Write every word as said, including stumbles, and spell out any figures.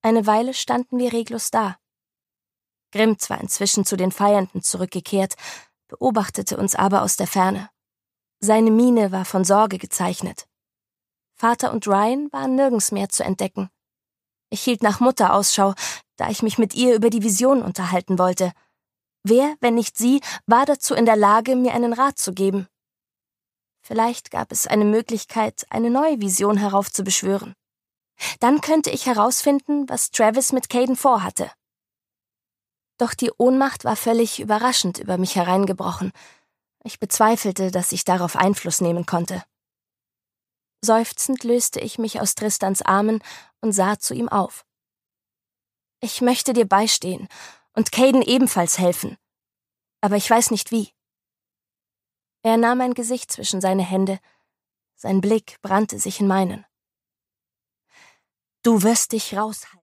Eine Weile standen wir reglos da. Grimmt war inzwischen zu den Feiernden zurückgekehrt, beobachtete uns aber aus der Ferne. Seine Miene war von Sorge gezeichnet. Vater und Ryan waren nirgends mehr zu entdecken. Ich hielt nach Mutter Ausschau, da ich mich mit ihr über die Vision unterhalten wollte. Wer, wenn nicht sie, war dazu in der Lage, mir einen Rat zu geben? Vielleicht gab es eine Möglichkeit, eine neue Vision heraufzubeschwören. Dann könnte ich herausfinden, was Travis mit Caden vorhatte. Doch die Ohnmacht war völlig überraschend über mich hereingebrochen. Ich bezweifelte, dass ich darauf Einfluss nehmen konnte. Seufzend löste ich mich aus Tristans Armen und sah zu ihm auf. Ich möchte dir beistehen und Caden ebenfalls helfen, aber ich weiß nicht wie. Er nahm mein Gesicht zwischen seine Hände, sein Blick brannte sich in meinen. Du wirst dich raushalten.